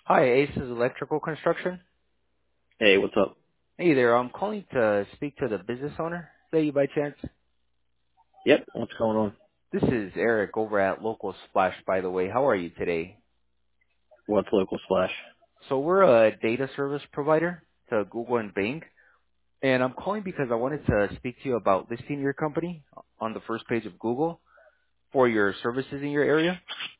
Hi, Ace is Electrical Construction. Hey, what's up? Hey there, I'm calling to speak to the business owner. Say you by chance. Yep, what's going on? This is Eric over at Local Splash, by the way. How are you today? What's local splash? So we're a data service provider to Google and Bing, and I'm calling because I wanted to speak to you about listing your company on the first page of Google for your services in your area.